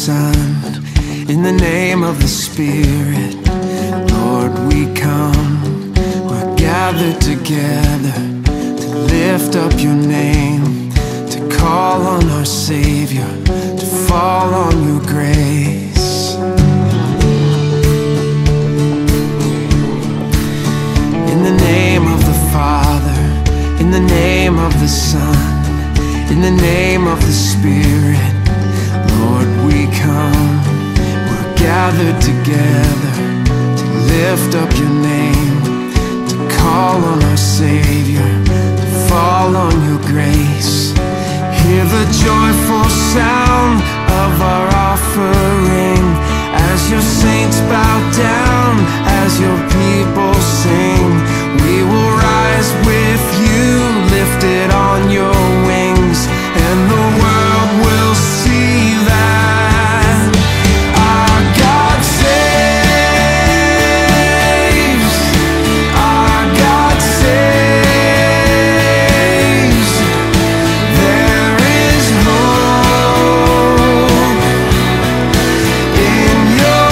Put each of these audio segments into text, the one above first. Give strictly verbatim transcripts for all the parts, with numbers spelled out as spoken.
Son, in the name of the Spirit, Lord, we come. We're gathered together to lift up your name, to call on our Savior, to fall on your grace. In the name of the Father, in the name of the Son, in the name of the Spirit, Lord, we come. We're gathered together to lift up your name, to call on our Savior, to fall on your grace. Hear the joyful sound of our offering as your saints bow down, as your people sing. We will rise with you, lifted on your wings, and the world will see that our God saves, our God saves. There is hope in your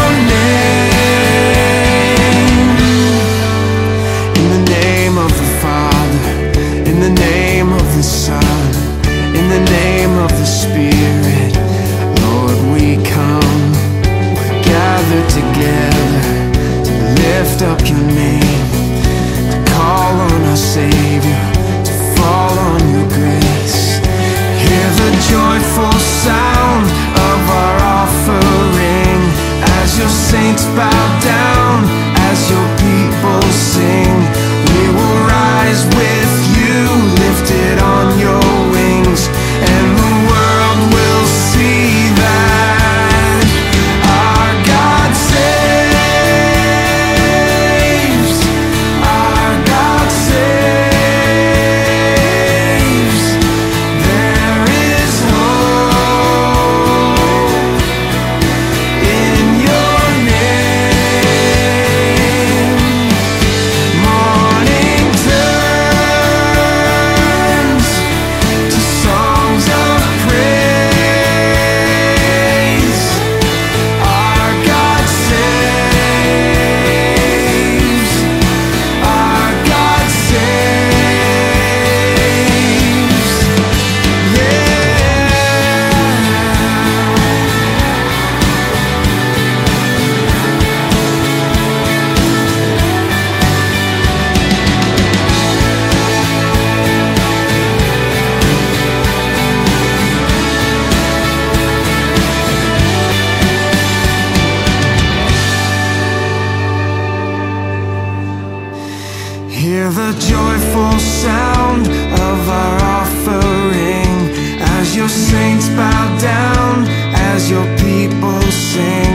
name. In the name of the Father, in the name of the Son, in the name of the Spirit, Lord, we come. We're gathered together to lift up your name, to call on our Savior, to fall on your grace. Hear the joyful sound of our offering as your saints bow down, as your people sing. We will rise with you, lifted on your wings, and the world will see that our God saves, our God saves. There is hope in your name. Morning turns to songs of praise. Our God saves, our God saves. Hear the joyful sound of our offering as your saints bow down, as your people sing.